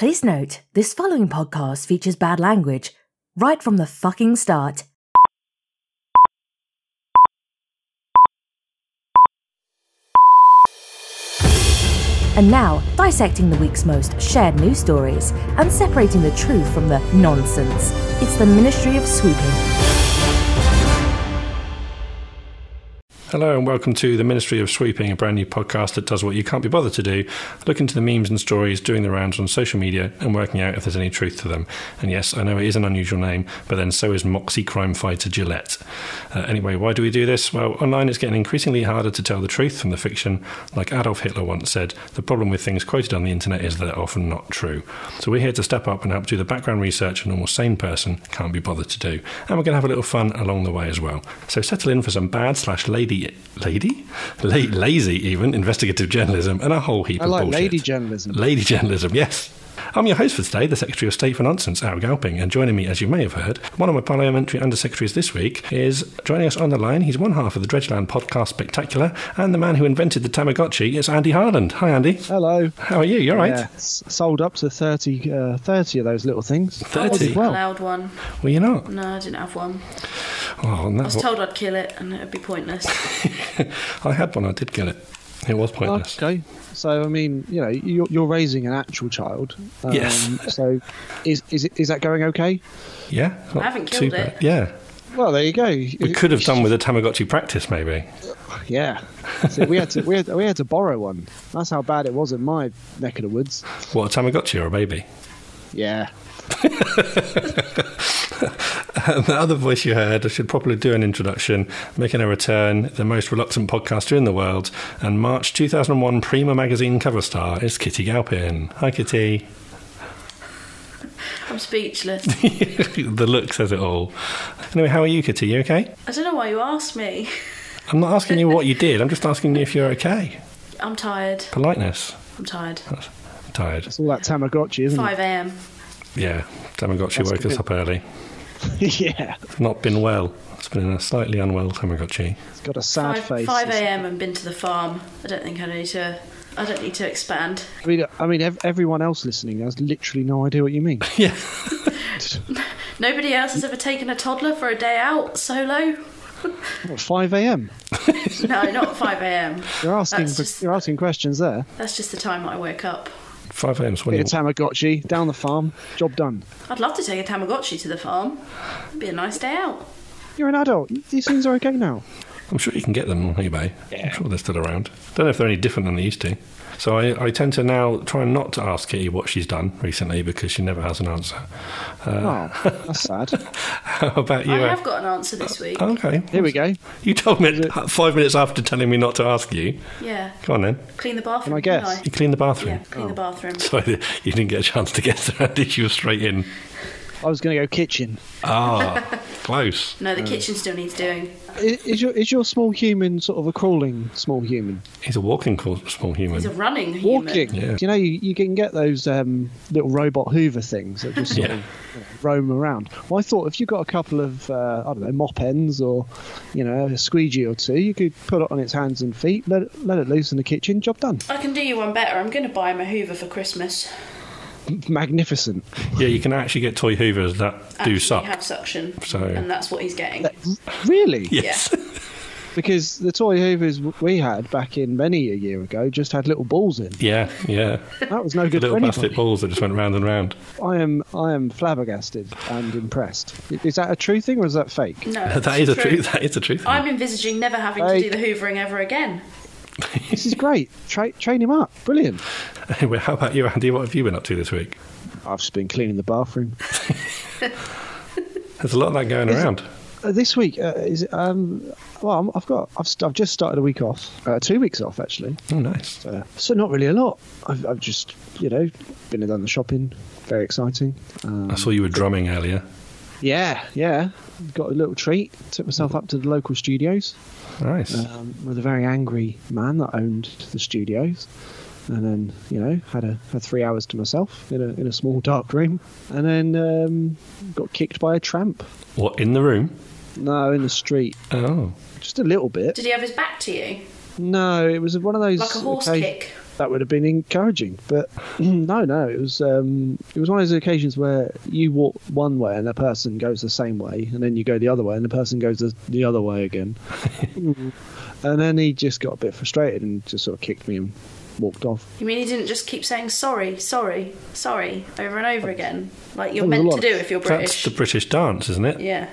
Please note, this following podcast features bad language right from the fucking start. And now, dissecting the week's most shared news stories and separating the truth from the nonsense. It's the Ministry of Sweeping. Hello and welcome to the Ministry of Sweeping, a brand new podcast that does what you can't be bothered to do, look into the memes and stories, doing the rounds on social media and working out if there's any truth to them. And yes, I know it is an unusual name, but then so is Moxie crime fighter Gillette. Anyway, why do we do this? Well, online it's getting increasingly harder to tell the truth from the fiction. Like Adolf Hitler once said, the problem with things quoted on the internet is that they're often not true. So we're here to step up and help do the background research a normal sane person can't be bothered to do. And we're going to have a little fun along the way as well. So settle in for some lazy even investigative journalism and a whole heap of bullshit. Lady journalism. Lady journalism, yes. I'm your host for today, the Secretary of State for Nonsense, Al Galping, and joining me, as you may have heard, one of my parliamentary undersecretaries this week is joining us on the line. He's one half of the Dredgeland podcast Spectacular, and the man who invented the Tamagotchi is Andy Harland. Hi, Andy. Hello. How are you? You all right? Yeah, sold up to 30 of those little things. 30? I wasn't allowed one. Were you not? No, I didn't have one. Oh, I was told I'd kill it and it would be pointless. I had one, I did kill it. It was pointless. Okay. So, I mean, you know, you're raising an actual child. Yes. So, is that going okay? Yeah. I haven't killed it. Yeah. Well, there you go. We could have done with a Tamagotchi practice, maybe. Yeah. So we had to borrow one. That's how bad it was in my neck of the woods. What, a Tamagotchi or a baby? Yeah. The other voice you heard, I should probably do an introduction, making a return, the most reluctant podcaster in the world, and March 2001 Prima magazine cover star is Kitty Galpin. Hi, Kitty. I'm speechless. The look says it all. Anyway, how are you, Kitty? You okay? I don't know why you asked me. I'm not asking you what you did, I'm just asking you if you're okay. I'm tired. Politeness. I'm tired. I'm tired. It's all that Tamagotchi, isn't 5 a.m. Yeah, Tamagotchi woke us up early. it? Yeah. Not been well. It's been a slightly unwell Tamagotchi. It's got a sad face. 5 a.m. and been to the farm. I don't need to expand. I mean, everyone else listening has literally no idea what you mean. Yeah. Nobody else has ever taken a toddler for a day out solo. What, 5 a.m? No, not 5 a.m. You're asking questions there. That's just the time that I wake up. 5 a.m. Get a Tamagotchi down the farm. Job done. I'd love to take a Tamagotchi to the farm. It'd be a nice day out. You're an adult. These things are okay now. I'm sure you can get them on eBay. Yeah. I'm sure they're still around. Don't know if they're any different than they used to. So I tend to now try not to ask Kitty what she's done recently because she never has an answer. That's sad. How about you? I have got an answer this week. Okay. Here we go. You told me 5 minutes after telling me not to ask you. Yeah. Go on then. Clean the bathroom. Can I guess? didn't You clean the bathroom? Yeah, clean the bathroom. Sorry, you didn't get a chance to guess there, did you? Straight in. I was going to go kitchen. Close. No, the kitchen still needs doing. Is your small human sort of a crawling small human? He's a walking small human. He's a running human. Walking. Yeah. You know, you can get those little robot Hoover things that just sort of roam around. Well, I thought if you got a couple of mop ends or a squeegee or two, you could put it on its hands and feet, let it loose in the kitchen, job done. I can do you one better. I'm going to buy him a Hoover for Christmas. Magnificent. Yeah, you can actually get toy hoovers that do suck. Have suction, So- and that's what he's getting. Really? Yes. Yeah. Because the toy Hoovers we had back in many a year ago just had little balls in. Yeah. That was no good Little for plastic anybody. balls that just went round and round. I am flabbergasted and impressed. Is that a true thing or is that fake? No, That is a truth. That is a truth. I'm envisaging never having to do the hoovering ever again. This is great. Train him up. Brilliant. Anyway, how about you, Andy? What have you been up to this week? I've just been cleaning the bathroom. There's a lot of that going around. This week is I've just started a week off, 2 weeks off actually. Oh, nice. So not really a lot. I've just been and done the shopping. Very exciting. I saw you were drumming earlier. Yeah. Got a little treat. Took myself up to the local studios. Nice. With a very angry man that owned the studios. And then, had 3 hours to myself in a small dark room. And then got kicked by a tramp. What, in the room? No, in the street. Oh. Just a little bit. Did he have his back to you? No, it was one of those... Like a horse kick? that would have been encouraging. But no, it was one of those occasions where you walk one way and the person goes the same way, and then you go the other way and the person goes the other way again. And then he just got a bit frustrated and just sort of kicked me and walked off. You mean he didn't just keep saying sorry, sorry, sorry over and over again, like you're meant to do if you're British? That's the British dance, isn't it? Yeah.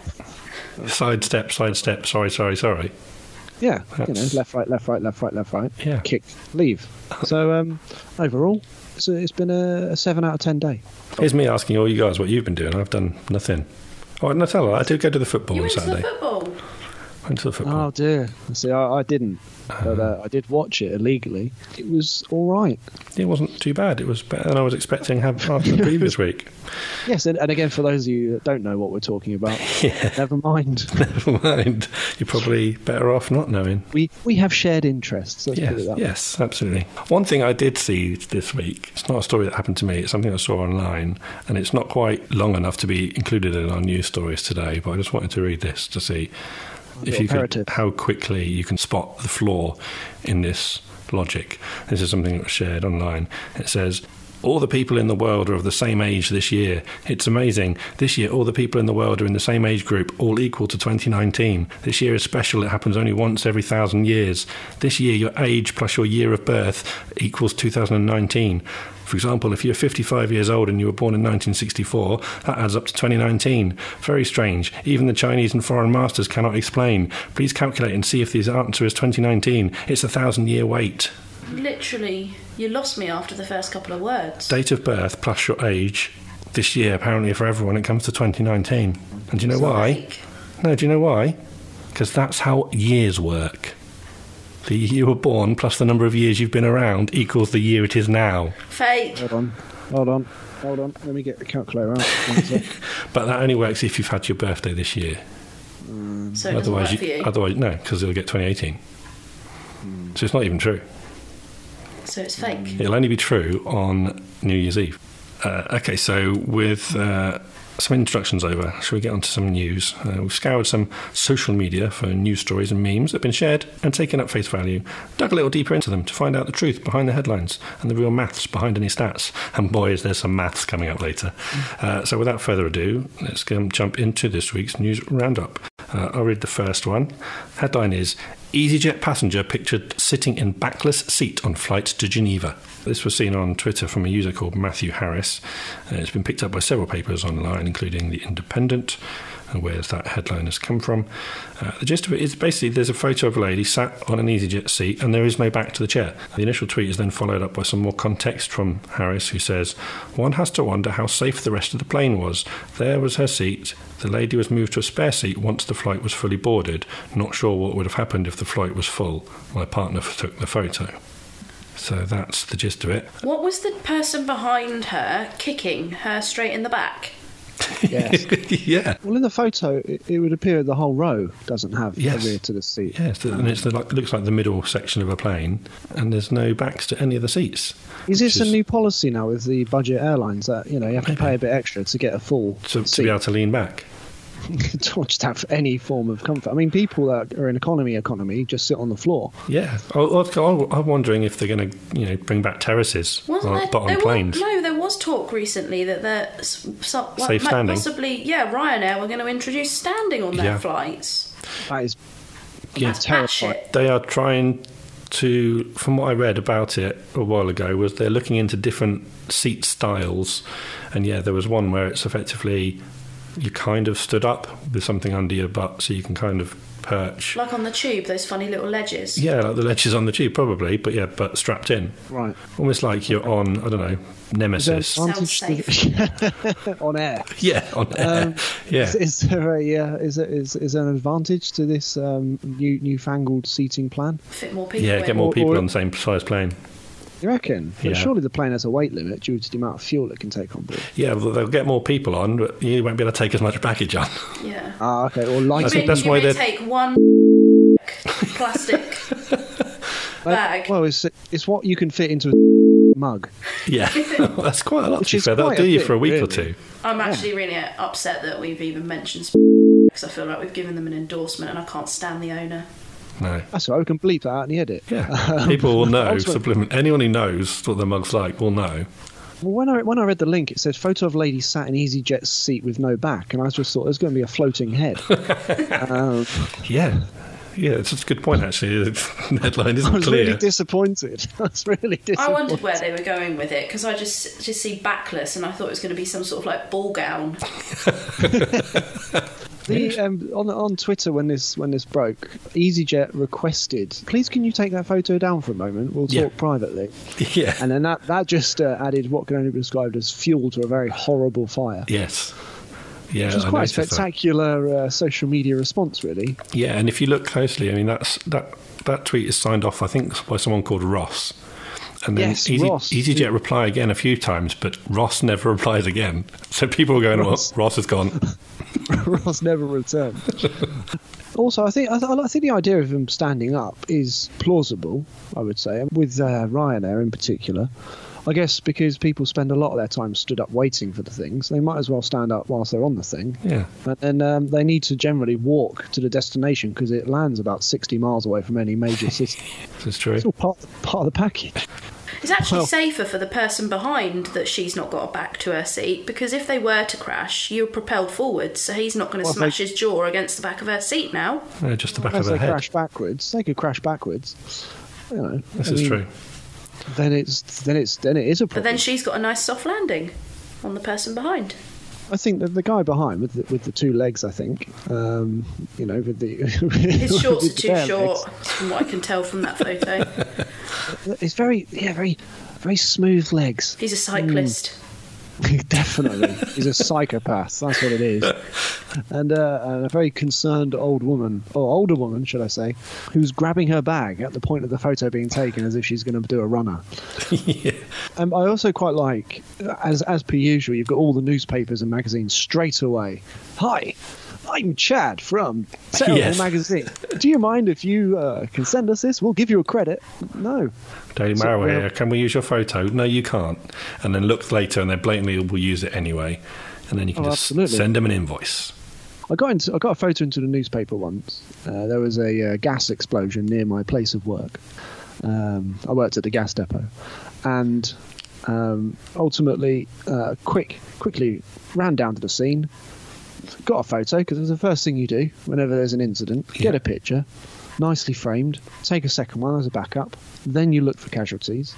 Sidestep, sorry, sorry, sorry. Yeah, left, right, left, right, left, right, left, right. Yeah. Kick, leave. So overall, it's been a 7 out of 10 day. Here's me asking all you guys what you've been doing. I've done nothing. Oh, no, tell her. I did go to the football You on went to Saturday. the football? Went to the football. Oh dear. See, I didn't, but I did watch it illegally. It was all right. It wasn't too bad. It was better than I was expecting after the previous week. Yes, and again, for those of you that don't know what we're talking about, never mind. Never mind. You're probably better off not knowing. We have shared interests. Let's put it that way. Yes, absolutely. One thing I did see this week, it's not a story that happened to me, it's something I saw online, and it's not quite long enough to be included in our news stories today, but I just wanted to read this to see if you could, how quickly you can spot the flaw in this logic. This is something that was shared online. It says, all the people in the world are of the same age this year. It's amazing. This year, all the people in the world are in the same age group, all equal to 2019. This year is special. It happens only once every 1,000 years. This year, your age plus your year of birth equals 2019. For example, if you're 55 years old and you were born in 1964, that adds up to 2019. Very strange. Even the Chinese and foreign masters cannot explain. Please calculate and see if the answer is 2019. It's a 1,000-year wait. Literally, you lost me after the first couple of words. Date of birth plus your age. This year, apparently for everyone, it comes to 2019. And do you know why? Fake. No, do you know why? Because that's how years work. The year you were born plus the number of years you've been around equals the year it is now. Fake. Hold on. Let me get the calculator out. But that only works if you've had your birthday this year. So it doesn't work for you. Otherwise, no, because it'll get 2018. So it's not even true. So it's fake. It'll only be true on New Year's Eve. Okay, so with some introductions over, shall we get on to some news? We've scoured some social media for news stories and memes that have been shared and taken at face value, dug a little deeper into them to find out the truth behind the headlines and the real maths behind any stats. And boys, there's some maths coming up later. So without further ado, let's jump into this week's news roundup. I'll read the first one. Headline is, EasyJet passenger pictured sitting in backless seat on flight to Geneva. This was seen on Twitter from a user called Matthew Harris. It's been picked up by several papers online, including The Independent. Where's that headline has come from? The gist of it is basically there's a photo of a lady sat on an EasyJet seat and there is no back to the chair. The initial tweet is then followed up by some more context from Harris, who says, one has to wonder how safe the rest of the plane was. There was her seat. The lady was moved to a spare seat once the flight was fully boarded. Not sure what would have happened if the flight was full. My partner took the photo. So that's the gist of it. What was the person behind her kicking her straight in the back? Yes. Yeah. Well, in the photo, it would appear the whole row doesn't have a rear to the seat. Yes, and it looks like the middle section of a plane, and there's no backs to any of the seats. Is this a new policy now with the budget airlines that you have to pay a bit extra to get a full to be able to lean back? To just have any form of comfort. I mean, people that are in economy just sit on the floor. Yeah, I'm wondering if they're going to, bring back terraces, but on planes. There was talk recently that safe standing. Possibly, Ryanair were going to introduce standing on their flights. That is terrifying. They are trying to, from what I read about it a while ago, was they're looking into different seat styles, and there was one where it's effectively you kind of stood up with something under your butt so you can kind of perch. Like on the tube, those funny little ledges. Yeah, like the ledges on the tube, probably, but strapped in. Right. Almost like you're on, I don't know, Nemesis. Sounds safe. On air. Yeah, on air. Is there an advantage to this newfangled seating plan? Fit more people. Yeah, get more people on the same size plane. You reckon? But surely the plane has a weight limit due to the amount of fuel it can take on board. Yeah, well, they'll get more people on, but you won't be able to take as much baggage on. Yeah. Ah, okay. Or light. I think that's why they take one plastic bag. Well, it's what you can fit into a mug. Yeah, that's quite a lot. Which to be is fair, that'll quite do a you bit, for a week really. or two. I'm actually really upset that we've even mentioned because I feel like we've given them an endorsement and I can't stand the owner. No. That's all right, we can bleep that out in the edit. Yeah. People will know. Also- Anyone who knows what the mug's like will know. Well, when I read the link, it said photo of lady sat in EasyJet's seat with no back, and I just thought there's going to be a floating head. Yeah. Yeah, it's a good point, actually. The headline isn't I was clear. really disappointed. I was really disappointed. I wondered where they were going with it because I just see backless and I thought it was going to be some sort of like ball gown. On Twitter when this broke, EasyJet requested, please can you take that photo down for a moment? We'll talk privately. Yeah. And then that just added what can only be described as fuel to a very horrible fire. Yes. Yeah, Which was quite a spectacular social media response, really. Yeah, and if you look closely, I mean, that tweet is signed off, I think, by someone called Ross. And then Yes, Ross. EasyJet reply again a few times, but Ross never replies again. So people are going, Ross. well, Ross has gone. Ross never returned. Also, I think the idea of him standing up is plausible, I would say, with Ryanair in particular. I guess because people spend a lot of their time stood up waiting for the things, they might as well stand up whilst they're on the thing. Yeah. And then they need to generally walk to the destination because it lands about 60 miles away from any major city. That's true. It's all part of the package. It's actually safer for the person behind that she's not got a back to her seat because if they were to crash, you're propelled forward, so he's not going to smash his jaw against the back of her seat now. No, just the back Unless of her they head. crash backwards, they could crash backwards. You know, This is true. Then it is a problem. But then she's got a nice soft landing on the person behind. I think that the guy behind with the two legs, I think, with the His shorts with are the too bare short, legs. from what I can tell from that photo. It's very smooth legs. He's a cyclist. Definitely, he's a psychopath. That's what it is. And a very concerned old woman, or older woman, should I say, who's grabbing her bag at the point of the photo being taken, as if she's going to do a runner. Yeah. I also quite like, as per usual, you've got all the newspapers and magazines straight away. Hi, I'm Chad from Terrible Magazine. Do you mind if you can send us this? We'll give you a credit. No. Daily Mail here. Can we use your photo? No, you can't. And then look later, and they blatantly will use it anyway. And then you can just send them an invoice. I got a photo into the newspaper once. There was a gas explosion near my place of work. I worked at the gas depot, and ultimately, quickly ran down to the scene. Got a photo because it's the first thing you do whenever there's an incident. Get a picture, nicely framed. Take a second one as a backup. Then you look for casualties,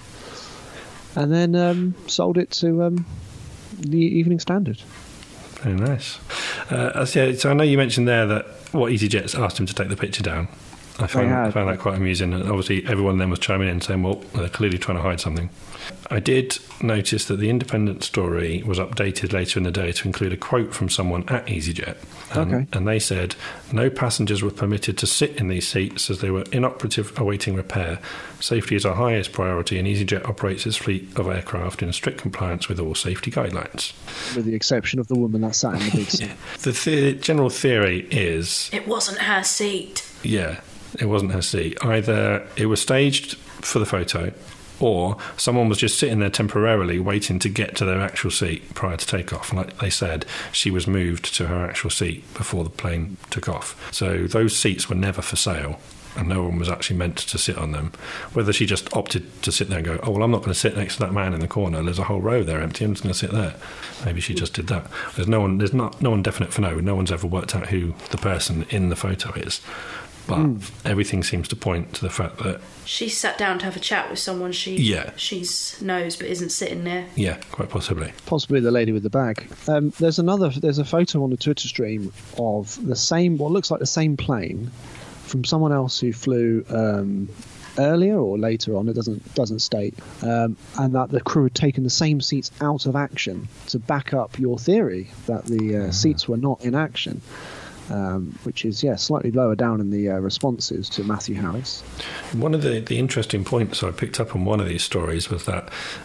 and then sold it to the Evening Standard. Very nice. So I know you mentioned there that EasyJet's asked him to take the picture down. I found that quite amusing, and obviously everyone then was chiming in saying, well, they're clearly trying to hide something. I did notice that the Independent story was updated later in the day to include a quote from someone at EasyJet. And they said, no passengers were permitted to sit in these seats as they were inoperative awaiting repair. Safety is our highest priority, and EasyJet operates its fleet of aircraft in strict compliance with all safety guidelines. With the exception of the woman that sat in the big seat. The general theory is... It wasn't her seat. Yeah, it wasn't her seat. Either it was staged for the photo, or someone was just sitting there temporarily waiting to get to their actual seat prior to takeoff. Like they said, she was moved to her actual seat before the plane took off. So those seats were never for sale, and no one was actually meant to sit on them. Whether she just opted to sit there and go, oh, well, I'm not going to sit next to that man in the corner. There's a whole row there empty. I'm just going to sit there. Maybe she just did that. There's no one definite for no. No one's ever worked out who the person in the photo is. But everything seems to point to the fact that she sat down to have a chat with someone she knows but isn't sitting near. Yeah, quite possibly. Possibly the lady with the bag. There's a photo on the Twitter stream of what looks like the same plane from someone else who flew earlier or later on. It doesn't state, and that the crew had taken the same seats out of action to back up your theory that the seats were not in action. Which is, slightly lower down in the responses to Matthew Harris. One of the interesting points I picked up on one of these stories was that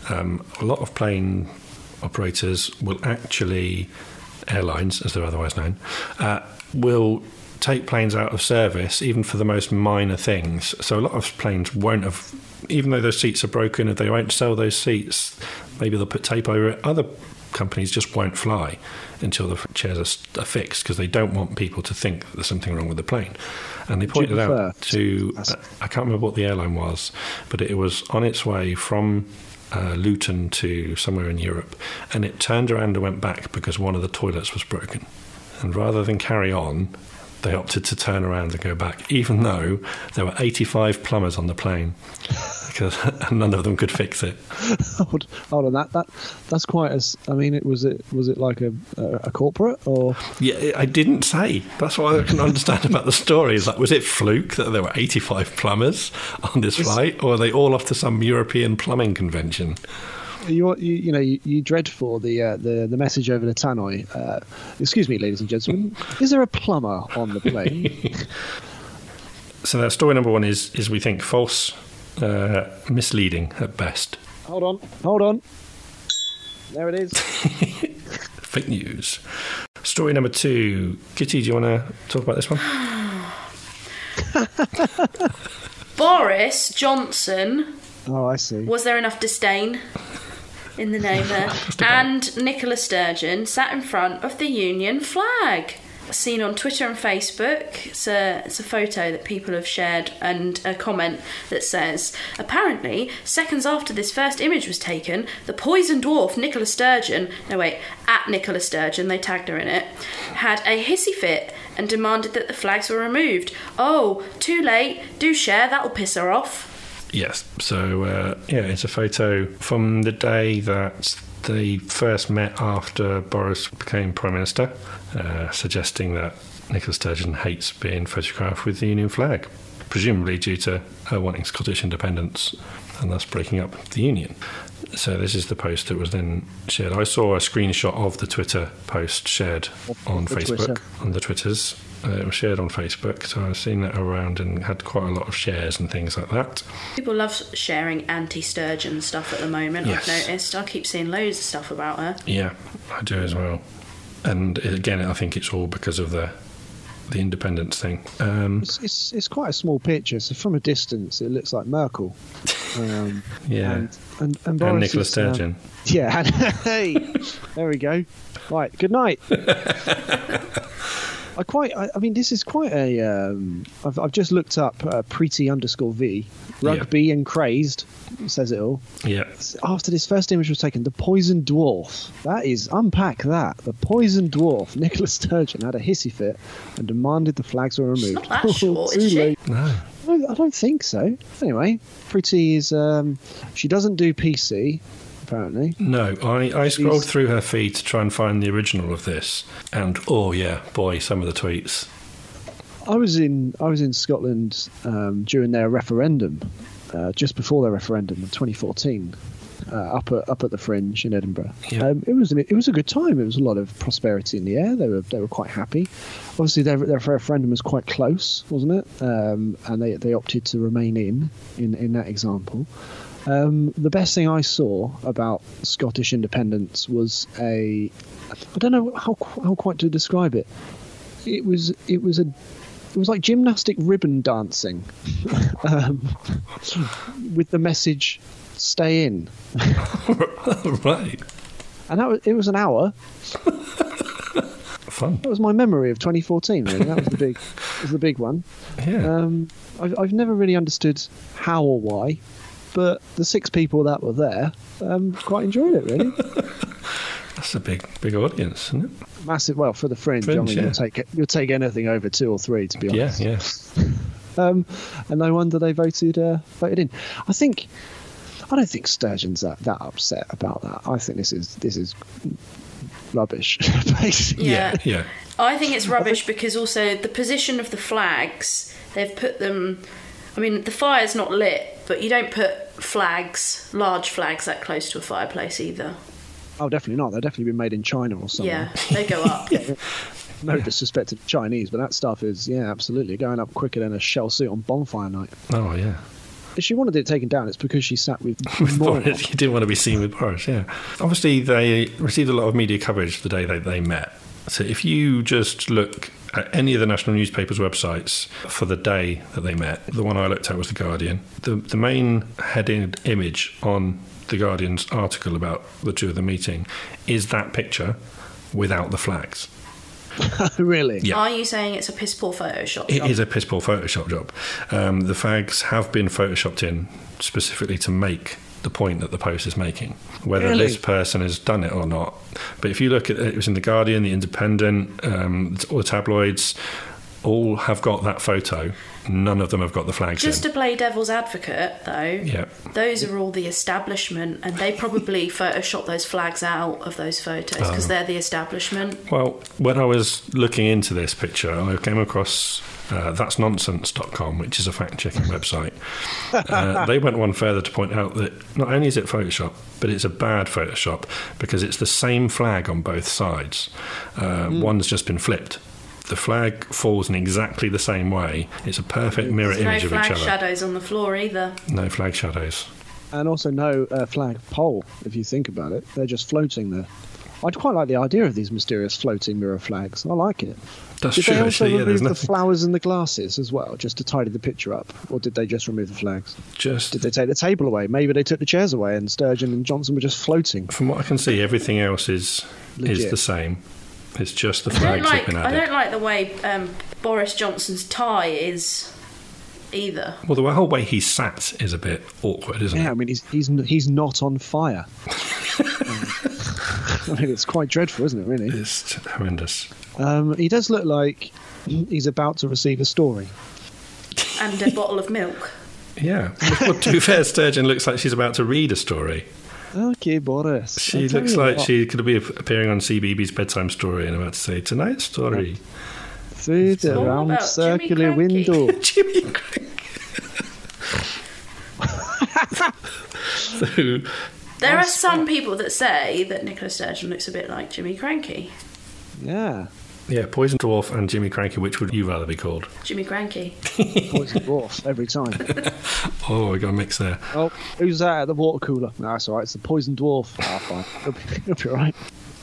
a lot of plane operators will actually, airlines as they're otherwise known, will take planes out of service even for the most minor things. So a lot of planes won't have, even though those seats are broken, if they won't sell those seats, maybe they'll put tape over it. Other companies just won't fly until the chairs are fixed, because they don't want people to think that there's something wrong with the plane. And they pointed out to, I can't remember what the airline was, but it was on its way from Luton to somewhere in Europe, and it turned around and went back because one of the toilets was broken. And rather than carry on, they opted to turn around and go back, even though there were 85 plumbers on the plane, because none of them could fix it. Hold on, that's quite as. I mean, was it like a corporate or? Yeah, I didn't say. That's what I can understand about the story. Is like, was it fluke that there were 85 plumbers on this flight, or are they all off to some European plumbing convention? You dread for the message over the tannoy. Excuse me, ladies and gentlemen, is there a plumber on the plane? So that story number one is we think false, misleading at best. Hold on. There it is. Fake news. Story number two. Kitty, do you want to talk about this one? Boris Johnson. Oh, I see. Was there enough disdain in the name there? And Nicola Sturgeon sat in front of the Union flag. Seen on Twitter and Facebook. It's a photo that people have shared, and a comment that says, apparently, seconds after this first image was taken, the poison dwarf Nicola Sturgeon, at Nicola Sturgeon, they tagged her in it, had a hissy fit and demanded that the flags were removed. Oh, too late. Do share, that'll piss her off. Yes, so it's a photo from the day that they first met after Boris became Prime Minister, suggesting that Nicola Sturgeon hates being photographed with the Union flag, presumably due to her wanting Scottish independence and thus breaking up the Union. So this is the post that was then shared. I saw a screenshot of the Twitter post shared on Facebook, on the Twitters. It was shared on Facebook, so I've seen that around and had quite a lot of shares and things like that. People love sharing anti-Sturgeon stuff at the moment, yes. I've noticed. I keep seeing loads of stuff about her. Yeah, I do as well. And again, I think it's all because of the independence thing. It's quite a small picture, so from a distance it looks like Merkel. Yeah. And Boris Nicola Sturgeon. Yeah. Hey, there we go. Right, good night. I mean, this is quite a. I've just looked up Preeti_V, rugby and crazed, says it all. Yeah. After this first image was taken, the poison dwarf. That is, unpack that. The poison dwarf, Nicola Sturgeon, had a hissy fit and demanded the flags were removed. She's not that short, is she? No. I don't think so. Anyway, Preeti is. She doesn't do PC. Apparently. No, I scrolled through her feed to try and find the original of this, and oh yeah, boy, some of the tweets. I was in Scotland during their referendum, just before their referendum in 2014, up at the Fringe in Edinburgh. Yeah. It was a good time. It was a lot of prosperity in the air. They were quite happy. Obviously, their referendum was quite close, wasn't it? And they opted to remain in that example. The best thing I saw about Scottish independence was I don't know how quite to describe it. It was like gymnastic ribbon dancing, with the message "Stay in." Right. And it was an hour. Fun. That was my memory of 2014. Really, that was the big one. Yeah. I've never really understood how or why. But the 6 people that were there quite enjoyed it, really. That's a big audience, isn't it? Massive. Well, for the Fringe, I mean, yeah. You'll take anything over 2 or 3, to be honest. Yeah. And no wonder they voted in. I don't think Sturgeon's that upset about that. I think this is rubbish, basically. Yeah. I think it's rubbish because also the position of the flags, they've put them. I mean, the fire's not lit, but you don't put large flags, that close to a fireplace either. Oh, definitely not. They've definitely been made in China or something. Yeah, they go up. No disrespect to the Chinese, but that stuff is, absolutely going up quicker than a shell suit on bonfire night. Oh, yeah. If she wanted it taken down, it's because she sat with Boris. You didn't want to be seen with Boris, yeah. Obviously, they received a lot of media coverage the day they met. So if you just look at any of the national newspapers' websites for the day that they met, the one I looked at was The Guardian. The main headed image on The Guardian's article about the two of them meeting is that picture without the flags. Really? Yeah. Are you saying it's a piss poor Photoshop It job? is a piss poor Photoshop job. The flags have been photoshopped in specifically to make the point that the post is making, whether Really? this person has done it or not. But if you look at it was in The Guardian, The Independent, all the tabloids, all have got that photo. None of them have got the flags Just in. to play devil's advocate, though, Yeah. those are all the establishment, and they probably Photoshop those flags out of those photos Oh. because they're the establishment. Well, when I was looking into this picture, I came across that'snonsense.com, which is a fact-checking website. They went one further to point out that not only is it Photoshop, but it's a bad Photoshop because it's the same flag on both sides. One's just been flipped. The flag falls in exactly the same way. It's a perfect mirror There's no image of each flag other. shadows on the floor either. No flag shadows. And also no flag pole, if you think about it. They're just floating there. I'd quite like the idea of these mysterious floating mirror flags. I like it. That's Did true, they also actually. Yeah, remove there's the nothing. flowers and the glasses as well, just to tidy the picture up? Or did they just remove the flags? Just Did they take the table away? Maybe they took the chairs away and Sturgeon and Johnson were just floating. from what I can see, everything else is Legit. the same. It's just the I don't flags have been I added. don't like the way Boris Johnson's tie is either. Well, the whole way he's sat is a bit awkward, isn't Yeah, I it? mean, he's not on fire. I mean, it's quite dreadful, isn't it, really? It's horrendous. He does look like he's about to receive a story. And a bottle of milk. Yeah. Well, to be fair, Sturgeon looks like she's about to read a story. Okay, Boris. She I'll tell looks you like what, she could be appearing on CBeebies bedtime story and about to say, tonight's story. Through the all round about Jimmy circular Cranky. window. Jimmy Crank. So, There are some people that say that Nicola Sturgeon looks a bit like Jimmy Cranky. Yeah. yeah, Poison Dwarf and Jimmy Cranky, which would you rather be called? Jimmy Cranky. Poison dwarf every time. Oh, we got a mix there. Oh, who's that at the water cooler? No, that's all right. It's the poison dwarf. Ah, fine. It'll be all right.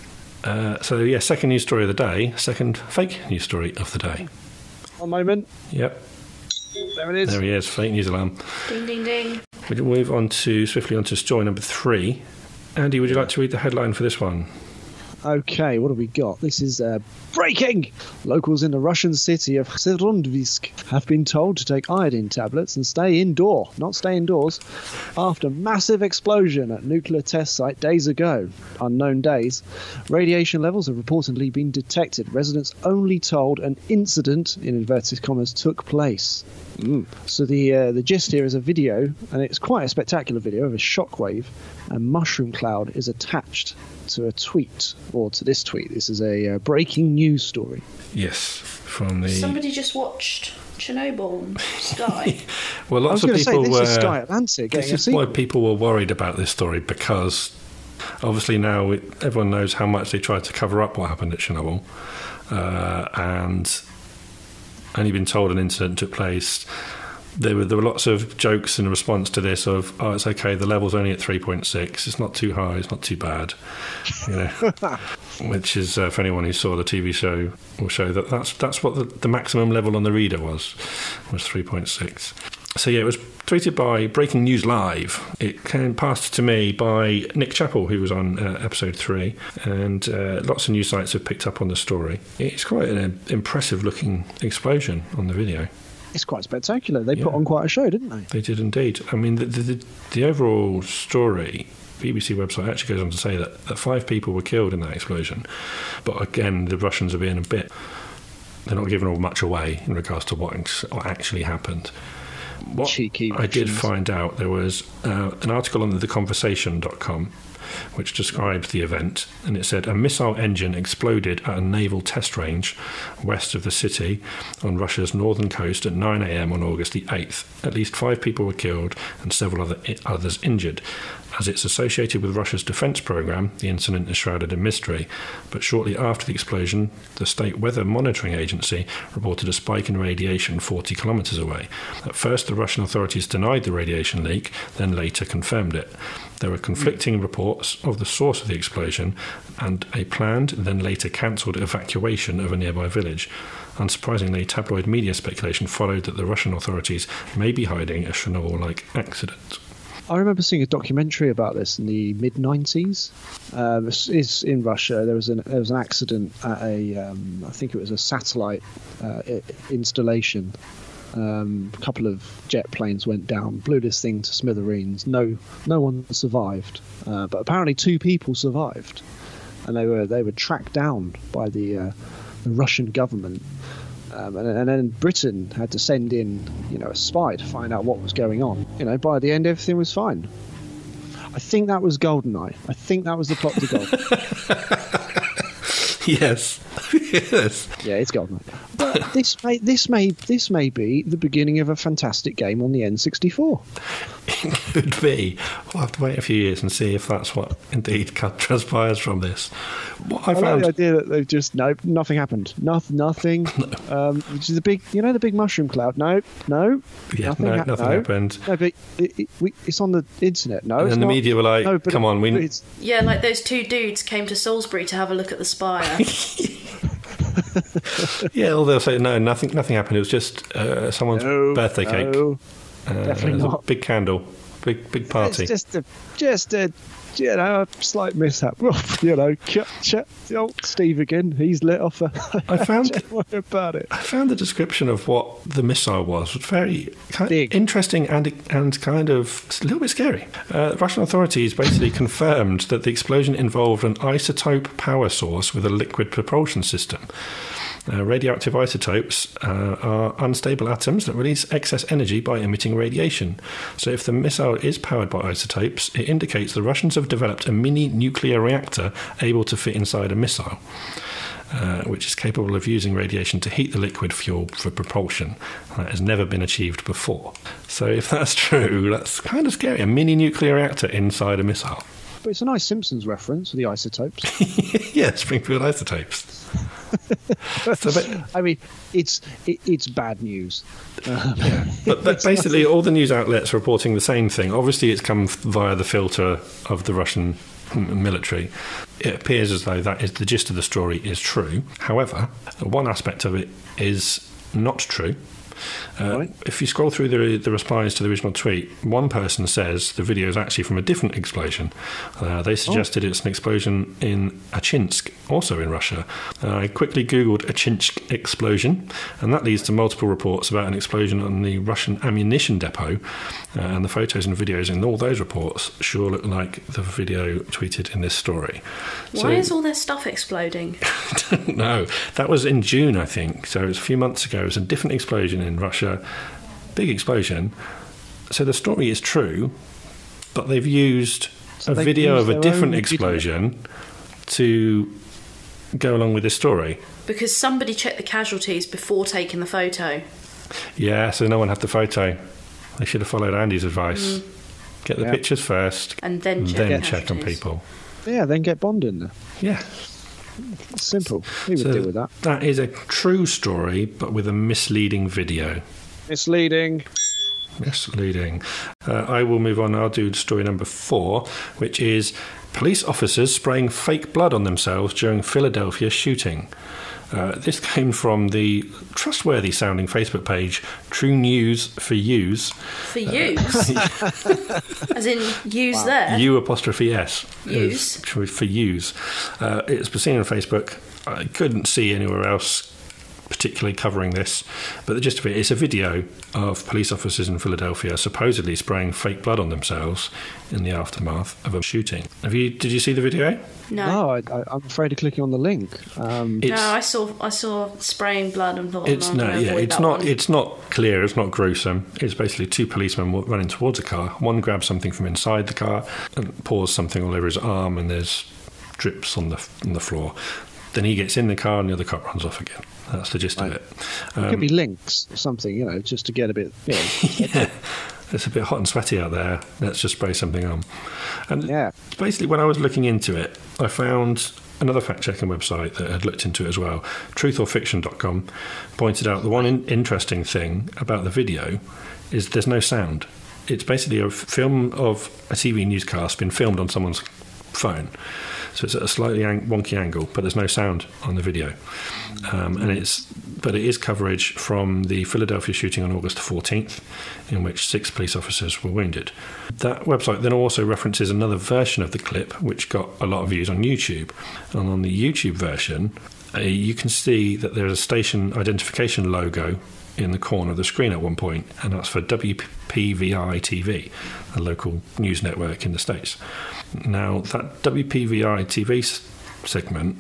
Second news story of the day. Second fake news story of the day. One moment. Yep, There it is. there he is. Fake news alarm. Ding, ding, ding. We'll move on swiftly on to story number 3. Andy, would you like to read the headline for this one? Okay, what have we got? This is breaking! Locals in the Russian city of Serundvisk have been told to take iodine tablets and stay indoors, after massive explosion at nuclear test site days ago. Unknown days. Radiation levels have reportedly been detected. Residents only told an incident, in inverted commas, took place. So the gist here is a video, and it's quite a spectacular video of a shockwave. A mushroom cloud is attached to a tweet, or to this tweet. This is a breaking news story. Yes, from the... Somebody just watched Chernobyl on Sky. Well, I was lots of going to say, people this were... is Sky Atlantic getting a This is why sequel. people were worried about this story, because obviously now everyone knows how much they tried to cover up what happened at Chernobyl, and only been told an incident took place. There were lots of jokes in response to this of, oh, it's okay, the level's only at 3.6, it's not too high, it's not too bad, you know, which is, for anyone who saw the TV show, will show that that's what the maximum level on the reader was 3.6. So yeah, it was tweeted by Breaking News Live. It came passed to me by Nick Chappell, who was on episode 3, and lots of news sites have picked up on the story. It's quite an impressive looking explosion on the video. It's quite spectacular. They put Yeah. on quite a show, didn't they? They did indeed. I mean, the overall story, BBC website actually goes on to say that 5 people were killed in that explosion. But again, the Russians are being a bit... They're not giving all much away in regards to what actually happened. What Cheeky I did Russians. find out, there was an article on theconversation.com which describes the event, and it said a missile engine exploded at a naval test range west of the city on Russia's northern coast at 9 a.m. on August the 8th. At least 5 people were killed and several others injured. As it's associated with Russia's defence programme, the incident is shrouded in mystery. But shortly after the explosion, the State Weather Monitoring Agency reported a spike in radiation 40 kilometres away. At first, the Russian authorities denied the radiation leak, then later confirmed it. There were conflicting reports of the source of the explosion and a planned, then later cancelled evacuation of a nearby village. Unsurprisingly, tabloid media speculation followed that the Russian authorities may be hiding a Chernobyl-like accident. I remember seeing a documentary about this in the mid-90s. This is in Russia. There was an accident at I think it was a satellite installation. A couple of jet planes went down, blew this thing to smithereens. No one survived, but apparently 2 people survived, and they were tracked down by the Russian government. And then Britain had to send in, a spy to find out what was going on. By the end, everything was fine. I think that was GoldenEye. I think that was the plot to GoldenEye. Yes. Yes. Yeah, it's GoldenEye. But this may be the beginning of a fantastic game on the N64. It could be. We'll have to wait a few years and see if that's what indeed transpires from this. What I found, like the idea that they've just nothing happened. Nothing. Which is the big mushroom cloud. No. Yeah, nothing happened. No, but it's on the internet. No, and the media were like, "Come on, we." Yeah, like those 2 dudes came to Salisbury to have a look at the spire. Yeah, or they'll say no, nothing happened. It was just someone's birthday cake. Definitely not. A big candle, big party. It's just a slight mishap. Steve again. He's lit off. Don't worry about it. I found the description of what the missile was very big, interesting, and kind of a little bit scary. Russian authorities basically confirmed that the explosion involved an isotope power source with a liquid propulsion system. Radioactive isotopes are unstable atoms that release excess energy by emitting radiation. So if the missile is powered by isotopes, it indicates the Russians have developed a mini nuclear reactor able to fit inside a missile, which is capable of using radiation to heat the liquid fuel for propulsion. That has never been achieved before. So if that's true, that's kind of scary. A mini nuclear reactor inside a missile. But it's a nice Simpsons reference for the isotopes. Yeah, Springfield isotopes. I mean, it's bad news. Yeah. But basically, all the news outlets are reporting the same thing. Obviously, it's come via the filter of the Russian military. It appears as though that is the gist of the story is true. However, one aspect of it is not true. Right. If you scroll through the replies to the original tweet, one person says the video is actually from a different explosion. They suggested it's an explosion in Achinsk, also in Russia. I quickly Googled Achinsk explosion, and that leads to multiple reports about an explosion on the Russian ammunition depot, and the photos and videos in all those reports sure look like the video tweeted in this story. Why is all their stuff exploding? I don't know. That was in June, I think, so it was a few months ago. It was a different explosion in Russia, big explosion. So the story is true, but they've used a video of a different explosion to go along with this story. Because somebody checked the casualties before taking the photo. Yeah, so no one had the photo. They should have followed Andy's advice. Get the pictures first, and then check on people. Yeah, then get Bond in there. Yeah. Simple. We would deal with that. That is a true story, but with a misleading video. Misleading. I will move on. I'll do story number 4, which is police officers spraying fake blood on themselves during Philadelphia shooting. This came from the trustworthy-sounding Facebook page True News for Use. For use? As in use there? U''S. Use? For use. It's been seen on Facebook. I couldn't see anywhere else particularly covering this, but the gist of it is a video of police officers in Philadelphia supposedly spraying fake blood on themselves in the aftermath of a shooting. Did you see the video? No, I'm afraid of clicking on the link. No, I saw spraying blood and thought, it's not clear. It's not gruesome. It's basically 2 policemen running towards a car. One grabs something from inside the car and pours something all over his arm, and there's drips on the floor. Then he gets in the car and the other cop runs off again. That's the gist of it. It could be links or something, just to get a bit... Yeah, it's a bit hot and sweaty out there. Let's just spray something on. And basically, when I was looking into it, I found another fact-checking website that had looked into it as well. Trutholfiction.com pointed out the one interesting thing about the video is there's no sound. It's basically a film of a TV newscast been filmed on someone's phone. so it's at a slightly wonky angle, but there's no sound on the video. But it is coverage from the Philadelphia shooting on August 14th, in which 6 police officers were wounded. That website then also references another version of the clip, which got a lot of views on YouTube. And on the YouTube version, you can see that there's a station identification logo in the corner of the screen at one point, and that's for WPVI TV, a local news network in the States. Now, that WPVI TV segment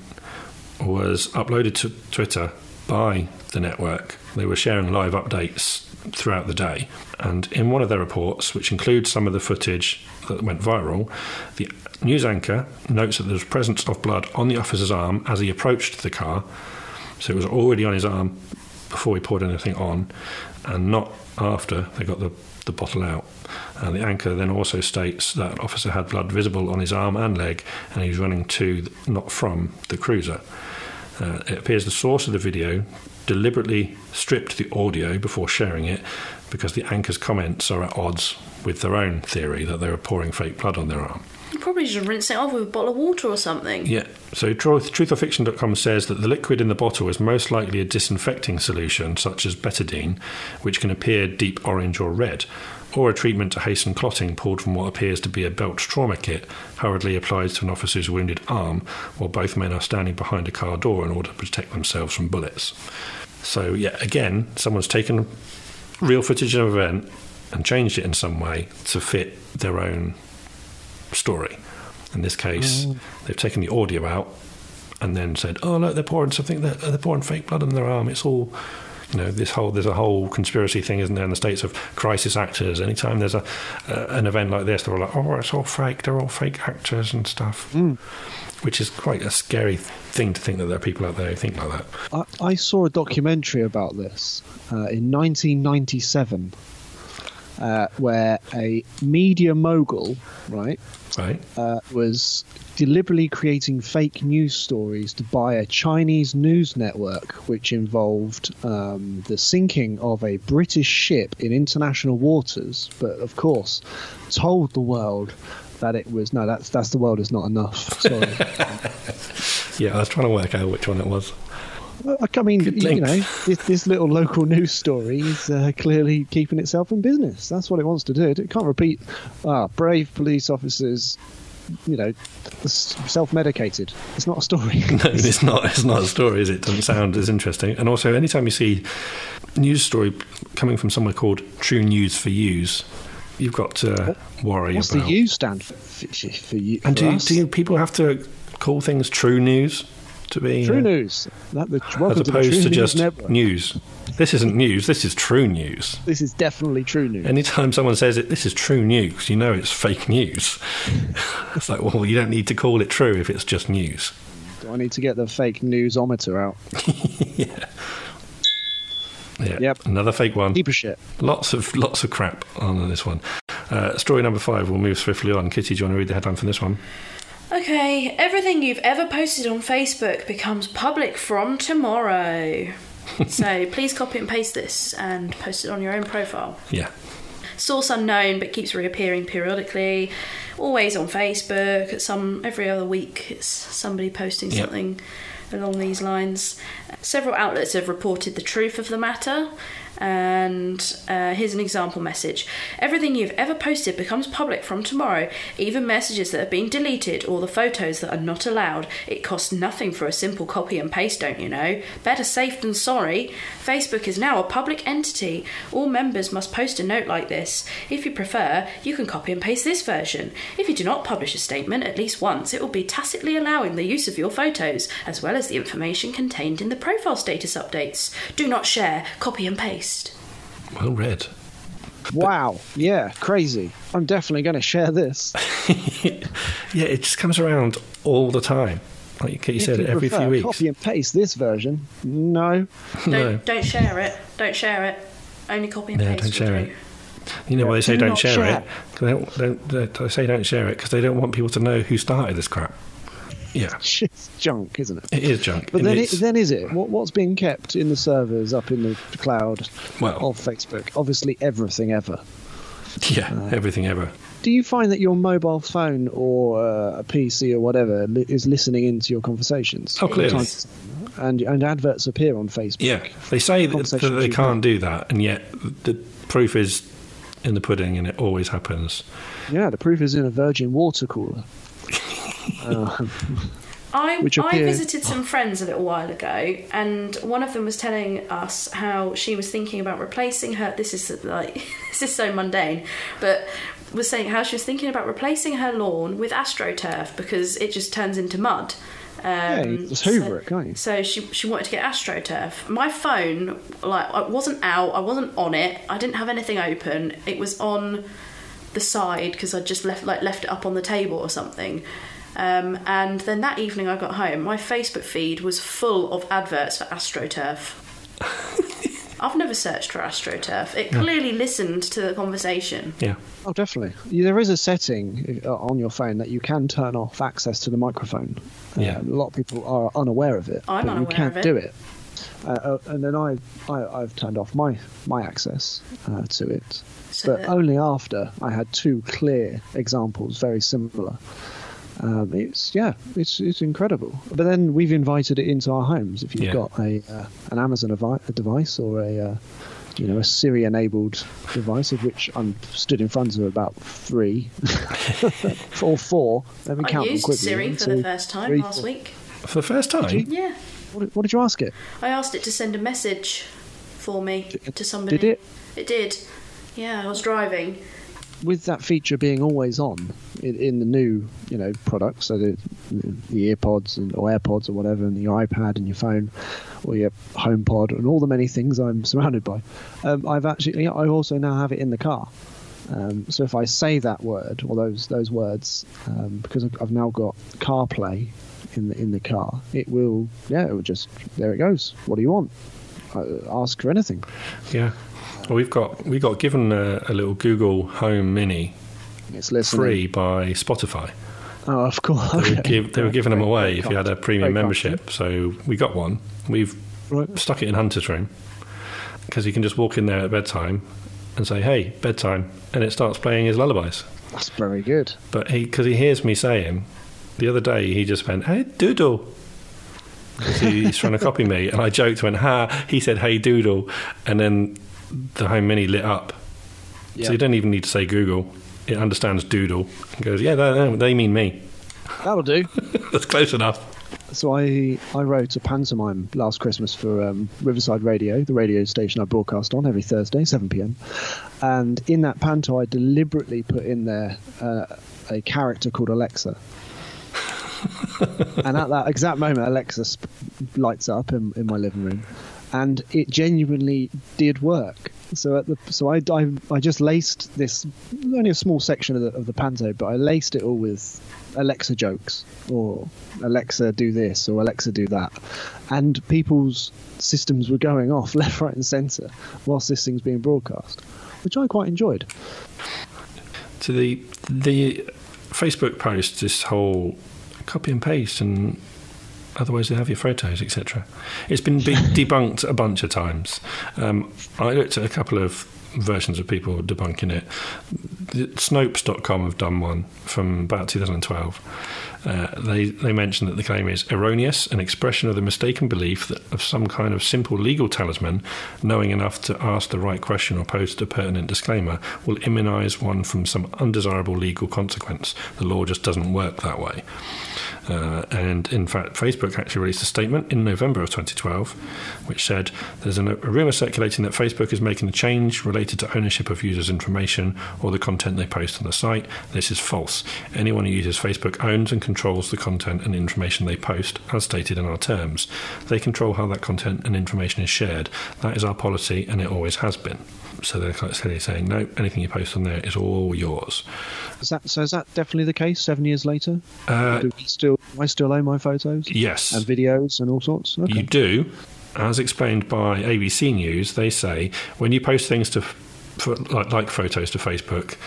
was uploaded to Twitter by the network. They were sharing live updates throughout the day, and in one of their reports, which includes some of the footage that went viral, the news anchor notes that there was presence of blood on the officer's arm as he approached the car, so it was already on his arm before he poured anything on, and not after they got the bottle out. And the anchor then also states that officer had blood visible on his arm and leg, and he was running to, not from, the cruiser. It appears the source of the video deliberately stripped the audio before sharing it, because the anchor's comments are at odds with their own theory that they were pouring fake blood on their arm. You probably should rinse it off with a bottle of water or something. Yeah. So trutholfiction.com says that the liquid in the bottle is most likely a disinfecting solution, such as betadine, which can appear deep orange or red, or a treatment to hasten clotting pulled from what appears to be a belt trauma kit, hurriedly applied to an officer's wounded arm, while both men are standing behind a car door in order to protect themselves from bullets. So, yeah, again, someone's taken real footage of an event and changed it in some way to fit their own story. In this case, they've taken the audio out and then said, "Oh look, they're pouring fake blood on their arm. It's all, there's a whole conspiracy thing, isn't there, in the States, of crisis actors. Anytime there's an event like this, they're all like, oh, it's all fake. They're all fake actors and stuff." Which is quite a scary thing to think that there are people out there who think like that. I saw a documentary about this in 1997. Where a media mogul, was deliberately creating fake news stories to buy a Chinese news network, which involved the sinking of a British ship in international waters, but of course told the world that it was that's the world is not enough. Sorry. Yeah, I was trying to work out which one it was. I mean, this little local news story is clearly keeping itself in business. That's what it wants to do. It can't repeat, brave police officers, self-medicated. It's not a story. No, it's not a story, is it? It doesn't sound as interesting. And also, anytime you see a news story coming from somewhere called True News for Use, you've got to worry What's about... the U stand for you? And do people have to call things true news? To be true news, as opposed to just news. This isn't news. This is true news. This is definitely true news. Anytime someone says this is true news, it's fake news. It's like, well, you don't need to call it true if it's just news. Do I need to get the fake newsometer out? Yeah. Yep. Another fake one. Heap of shit. Lots of crap on this one. Story number 5. We'll move swiftly on. Kitty, do you want to read the headline for this one? Okay, everything you've ever posted on Facebook becomes public from tomorrow. So please copy and paste this and post it on your own profile. Yeah. Source unknown, but keeps reappearing periodically. Always on Facebook. Every other week, it's somebody posting something along these lines. Several outlets have reported the truth of the matter. And here's an example message. Everything you've ever posted becomes public from tomorrow. Even messages that have been deleted or the photos that are not allowed. It costs nothing for a simple copy and paste, don't you know? Better safe than sorry. Facebook is now a public entity. All members must post a note like this. If you prefer, you can copy and paste this version. If you do not publish a statement at least once, it will be tacitly allowing the use of your photos, as well as the information contained in the profile status updates. Do not share, copy and paste. Well read. Wow. Yeah, crazy. I'm definitely going to share this. Yeah, it just comes around all the time. Like you said, every few weeks. Copy and paste this version. No. Don't share it. Don't share it. Only copy and paste. Don't share it. You know why they say don't share it? They say don't share it because they don't want people to know who started this crap. Yeah. It's junk, isn't it? It is junk. But then is it? What's being kept in the servers up in the cloud of Facebook? Obviously everything ever. Yeah, everything ever. Do you find that your mobile phone or a PC or whatever is listening into your conversations? Oh, clearly. And adverts appear on Facebook. Yeah, they say that they can't do that, and yet the proof is in the pudding, and it always happens. Yeah, the proof is in a Virgin water cooler. I visited some friends a little while ago, and one of them was telling us how she was thinking about replacing her. This is so mundane, but was saying how she was thinking about replacing her lawn with AstroTurf because it just turns into mud. You just hoover it, can't you? So she wanted to get AstroTurf. My phone, I wasn't out, I wasn't on it, I didn't have anything open. It was on the side because I just left it up on the table or something. And then that evening I got home, my Facebook feed was full of adverts for AstroTurf. I've never searched for AstroTurf. It clearly listened to the conversation. Yeah. Oh, definitely. There is a setting on your phone that you can turn off access to the microphone. Yeah. A lot of people are unaware of it. I'm unaware you can of it. do it. And then I've turned off my access to it. But only after I had 2 clear examples, very similar. It's incredible. But then we've invited it into our homes. If you've got an Amazon device or a Siri-enabled device, of which I'm stood in front of about 3 or 4. Let me count them quickly. I used Siri for the first time last week. For the first time? Yeah. What did you ask it? I asked it to send a message for me to somebody. Did it? It did. Yeah, I was driving. With that feature being always on in the new, products, so the EarPods or AirPods or whatever, and your iPad and your phone or your HomePod and all the many things I'm surrounded by, I also now have it in the car. So if I say that word or those words, because I've now got CarPlay in the car, it will just, there it goes. What do you want? Ask for anything. Yeah. Well, we got given a little Google Home Mini free by Spotify. Oh, of course. They were giving them away if you had a premium membership. So we got one. We've stuck it in Hunter's room because you can just walk in there at bedtime and say, "Hey, bedtime," and it starts playing his lullabies. That's very good. But because he hears me saying, the other day he just went, "Hey, Doodle." He's trying to copy me, and I joked, went, "Ha!" He said, "Hey, Doodle," and then the Home Mini lit up. Yeah. So you don't even need to say Google. It understands Doodle and goes, "Yeah, they mean me." That'll do. That's close enough. So I wrote a pantomime last Christmas for Riverside Radio, the radio station I broadcast on every Thursday, 7 p.m. And in that panto, I deliberately put in there a character called Alexa. And at that exact moment, Alexa lights up in my living room. And it genuinely did work. So I just laced this, only a small section of the panto, but I laced it all with Alexa jokes, or Alexa do this, or Alexa do that, and people's systems were going off left, right, and centre whilst this thing's being broadcast, which I quite enjoyed. To the Facebook post, this whole copy and paste and otherwise they have your photos, etc. It's been debunked a bunch of times. I looked at a couple of versions of people debunking it. Snopes.com have done one from about 2012. They mention that the claim is erroneous, an expression of the mistaken belief that of some kind of simple legal talisman, knowing enough to ask the right question or post a pertinent disclaimer, will immunise one from some undesirable legal consequence. The law just doesn't work that way. And in fact, Facebook actually released a statement in November of 2012 which said there's a rumour circulating that Facebook is making a change related to ownership of users' information or the content they post on the site. This is false. Anyone who uses Facebook owns and controls the content and information they post, as stated in our terms. They control how that content and information is shared. That is our policy, and it always has been. So they're clearly saying, no, anything you post on there is all yours. Is that definitely the case 7 years later? Do I still own my photos? Yes. And videos and all sorts? Okay. You do. As explained by ABC News, they say when you post things like photos to Facebook,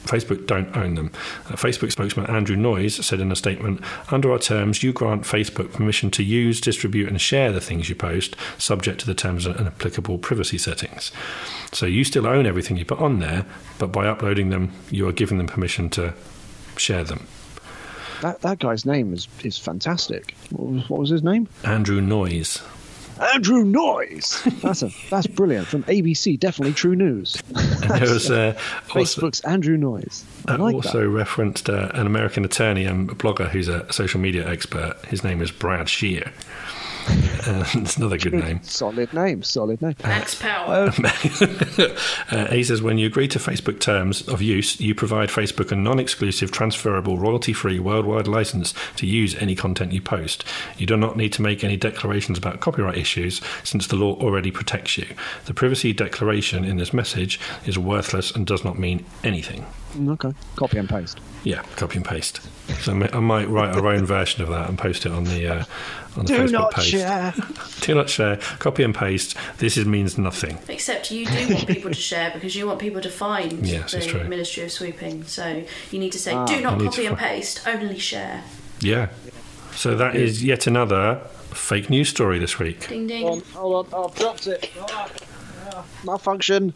Facebook don't own them. Facebook spokesman Andrew Noyes said in a statement, "Under our terms, you grant Facebook permission to use, distribute and share the things you post, subject to the terms and applicable privacy settings." So you still own everything you put on there, but by uploading them, you are giving them permission to share them. That guy's name is fantastic. What was his name? Andrew Noyes. Andrew Noyes. That's brilliant. From ABC, definitely true news. And there was Facebook's Andrew Noyes. I like also that. referenced an American attorney and blogger who's a social media expert. His name is Brad Shear. It's another good name. Solid name. Max Power. He says, when you agree to Facebook terms of use, you provide Facebook a non-exclusive, transferable, royalty-free worldwide license to use any content you post. You do not need to make any declarations about copyright issues, since the law already protects you. The privacy declaration in this message is worthless and does not mean anything. Okay. Copy and paste. Yeah, copy and paste. So I might write our own version of that and post it on the Do Facebook not page. share. Do not share. Copy and paste. Means nothing. Except you do want people to share because you want people to find Yes, it's true. the Ministry of Sweeping. So you need to say, do not copy and paste, only share. Yeah. So that is yet another fake news story this week. Ding ding. Hold on, I've dropped it. Malfunction.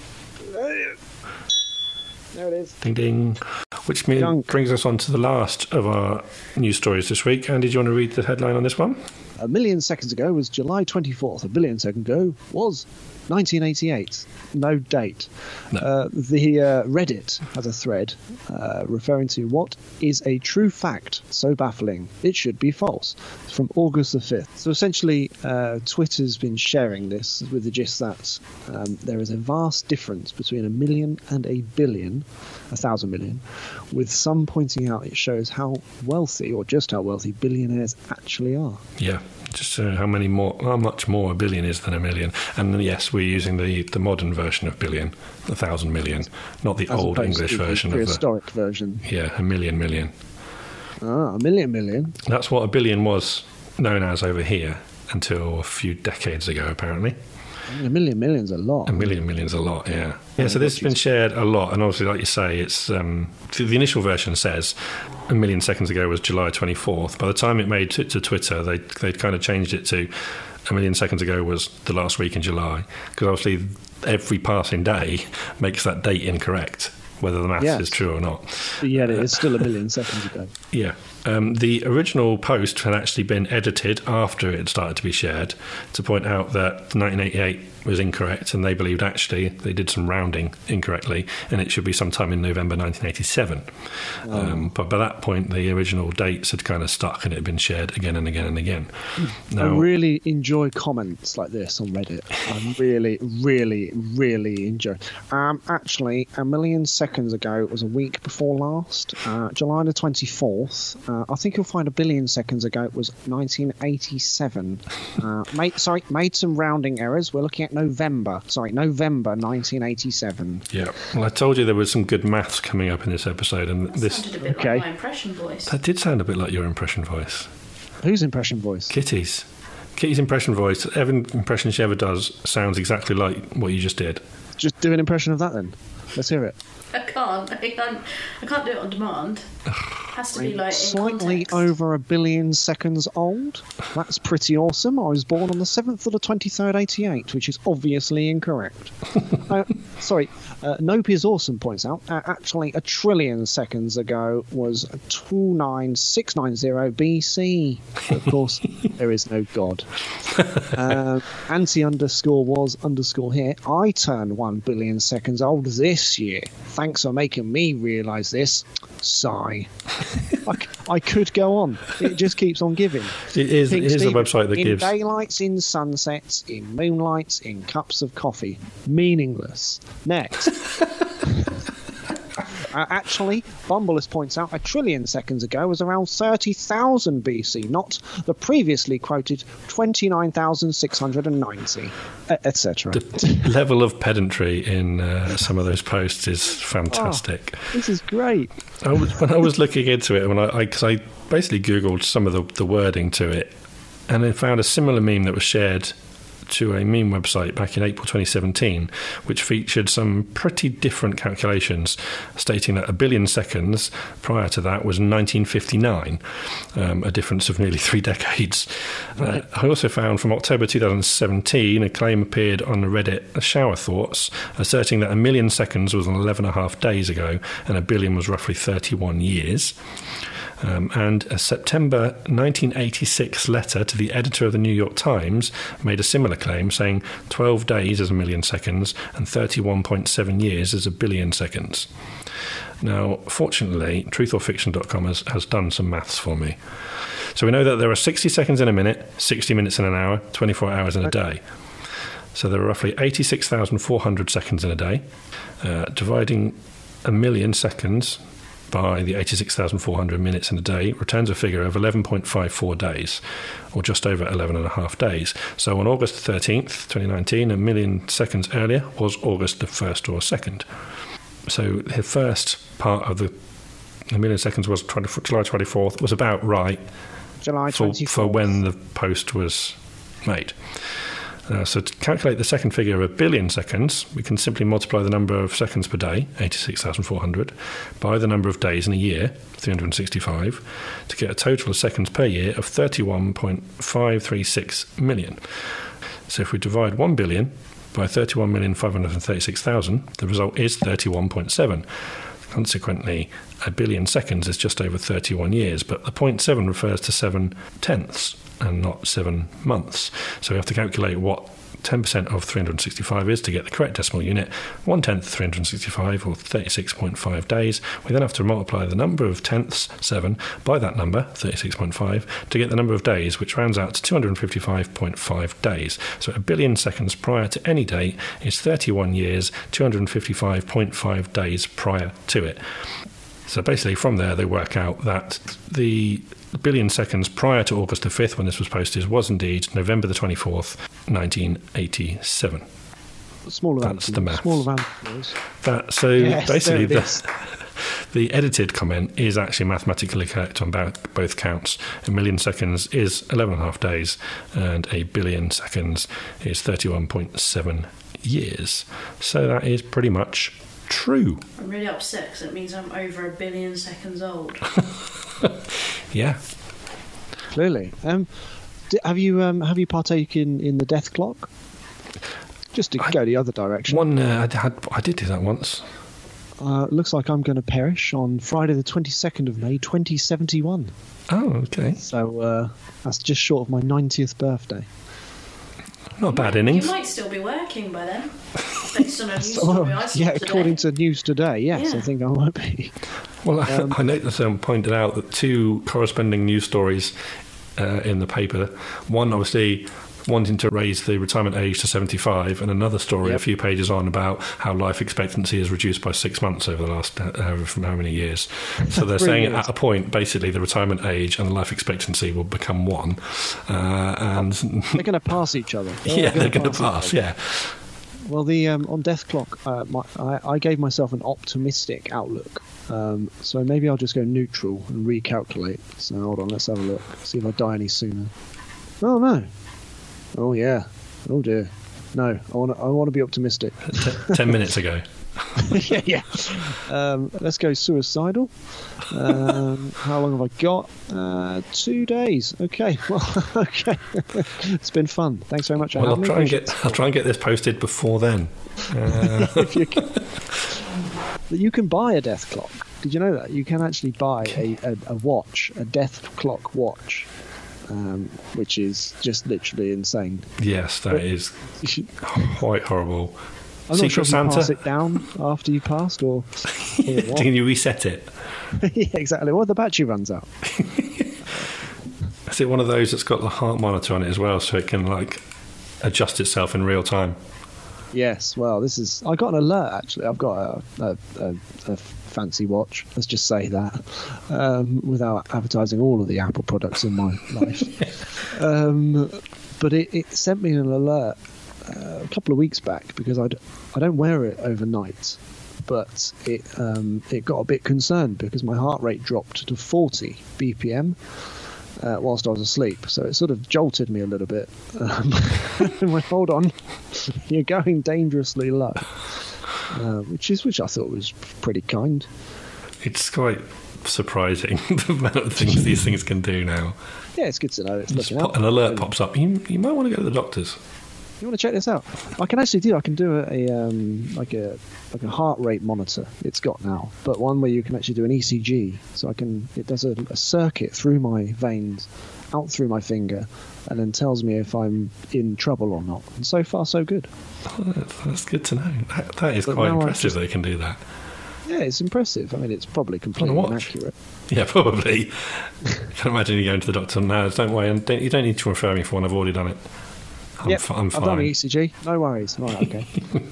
There it is. Ding ding. Which brings us on to the last of our news stories this week. Andy, do you want to read the headline on this one? A million seconds ago was July 24th. A billion seconds ago was 1988. No date. No. The Reddit has a thread referring to what is a true fact so baffling it should be false. It's from August the 5th. So essentially, Twitter's been sharing this with the gist that there is a vast difference between a million and a billion, 1,000 million, with some pointing out it shows how wealthy, or just how wealthy, billionaires actually are. Yeah. Just how much more a billion is than a million. And yes, we're using the modern version of billion, 1,000 million, not the As old opposed English to version the of the prehistoric version. Yeah, a million. A million. That's what a billion was known as over here until a few decades ago, apparently. A million's a lot. A million's a lot, yeah. Yeah, so this has been shared a lot, and obviously, like you say, it's the initial version says a million seconds ago was July 24th. By the time it made to Twitter, they'd kind of changed it to a million seconds ago was the last week in July, because obviously every passing day makes that date incorrect, whether the maths is true or not. But yet it is still a million seconds ago. Yeah. The original post had actually been edited after it had started to be shared to point out that 1988 was incorrect, and they believed actually they did some rounding incorrectly, and it should be sometime in November 1987. But by that point, the original dates had kind of stuck, and it had been shared again and again and again. Now, I really enjoy comments like this on Reddit. I really, really, really enjoy. Actually, a million seconds ago was a week before last, July the 24th. I think you'll find a billion seconds ago it was 1987. Made some rounding errors. We're looking at November 1987. Yeah. Well, I told you there was some good maths coming up in this episode, and that sounded a bit like my impression voice. That did sound a bit like your impression voice. Whose impression voice? Kitty's impression voice. Every impression she ever does sounds exactly like what you just did. Just do an impression of that then. Let's hear it. I can't do it on demand. Has to be like in slightly context. over a billion seconds old. That's pretty awesome. I was born on the 7th of the 23rd, 88, which is obviously incorrect. Nope is awesome points out. Actually, a trillion seconds ago was 29690 BC. Of course, there is no God. Anti_ was _ here. I turned 1 billion seconds old this year. Thanks for making me realise this. Sigh. I could go on. It just keeps on giving. It is a website that gives... In daylights, in sunsets, in moonlights, in cups of coffee. Meaningless. Next. Actually, Bumbleus points out a trillion seconds ago was around 30,000 BC, not the previously quoted 29,690, etc. The level of pedantry in some of those posts is fantastic. Oh, this is great. When I was looking into it, because I basically Googled some of the wording to it, and I found a similar meme that was shared to a meme website back in April 2017, which featured some pretty different calculations, stating that 1 billion seconds prior to that was 1959, a difference of nearly 3 decades. Right. I also found from October 2017 a claim appeared on Reddit, Shower Thoughts, asserting that 1 million seconds was 11.5 days ago and 1 billion was roughly 31 years. And a September 1986 letter to the editor of the New York Times made a similar claim, saying 12 days is 1 million seconds and 31.7 years is 1 billion seconds. Now, fortunately, trutherfiction.com has done some maths for me. So we know that there are 60 seconds in a minute, 60 minutes in an hour, 24 hours in a day. So there are roughly 86,400 seconds in a day. Dividing 1 million seconds by the 86,400 minutes in a day returns a figure of 11.54 days, or just over 11.5 days. So on August 13th, 2019, 1 million seconds earlier was August the 1st or 2nd. So the first part of the 1 million seconds was July 24th, was about right July 24th. for when the post was made. So to calculate the second figure of 1 billion seconds, we can simply multiply the number of seconds per day, 86,400, by the number of days in a year, 365, to get a total of seconds per year of 31.536 million. So if we divide 1 billion by 31,536,000, the result is 31.7. Consequently, 1 billion seconds is just over 31 years, but the 0.7 refers to 7 tenths and not 7 months. So we have to calculate what 10% of 365 is to get the correct decimal unit. 1/10 of 365, or 36.5 days. We then have to multiply the number of tenths, 7, by that number, 36.5, to get the number of days, which rounds out to 255.5 days. So 1 billion seconds prior to any date is 31 years, 255.5 days prior to it. So basically from there they work out that the 1 billion seconds prior to August the 5th, when this was posted, was indeed November the 24th, 1987. Smaller That's the maths. Smaller values. So Yes, basically there it is. the edited comment is actually mathematically correct on both counts. 1 million seconds is 11.5 days and 1 billion seconds is 31.7 years. So that is pretty much true. I'm really upset because it means I'm over 1 billion seconds old. Yeah. Clearly. Have you partaken in the death clock? Just to go the other direction. I did do that once. Looks like I'm going to perish on Friday the 22nd of May, 2071. Oh, okay. So that's just short of my 90th birthday. Not a bad innings. You might still be working by then, based on a news story I saw today. According to News Today, yes, Yeah. I think I might be. Well, I noticed that someone pointed out that 2 corresponding news stories in the paper. One, obviously, wanting to raise the retirement age to 75, and another story a few pages on about how life expectancy is reduced by 6 months over the last from how many years. So they're saying at a point, basically, the retirement age and the life expectancy will become one. And they're going to pass each other. They're going to pass, yeah. Well, the on Death Clock, I gave myself an optimistic outlook. So maybe I'll just go neutral and recalculate. So hold on, let's have a look. See if I die any sooner. Oh, no. Oh, yeah. Oh, dear. No, I want to be optimistic. 10 minutes ago. yeah. Let's go suicidal. How long have I got? 2 days. Okay. Well, okay. It's been fun. Thanks very much. Well, I'll try and get this posted before then. If you can. You can buy a death clock. Did you know that? You can actually buy a watch, a death clock watch. Which is just literally insane. Yes, that is quite horrible. I'm not sure if you pass it down after you passed, or can you reset it? Yeah, exactly. Well, the battery runs out. Is it one of those that's got the heart monitor on it as well, so it can adjust itself in real time? Yes. Well, I got an alert actually. I've got a fancy watch. Let's just say that, without advertising all of the Apple products in my life. But it sent me an alert a couple of weeks back because I don't wear it overnight, but it got a bit concerned because my heart rate dropped to 40 BPM, whilst I was asleep. So it sort of jolted me a little bit. And went, hold on, you're going dangerously low. Which I thought was pretty kind. It's quite surprising the amount of things these things can do now. Yeah, it's good to know. It's looking out. An alert pops up. You might want to go to the doctors. You want to check this out? I can actually do. I can do a heart rate monitor. It's got now, but one where you can actually do an ECG. So it does a circuit through my veins, out through my finger, and then tells me if I'm in trouble or not. And so far, so good. Oh, that's good to know. That is quite impressive. They can do that. Yeah, it's impressive. I mean, it's probably completely inaccurate. Yeah, probably. I can imagine you going to the doctor now. Don't worry, you don't need to refer me for one. I've already done it. I'm fine. I've done the ECG. No worries. Right, okay.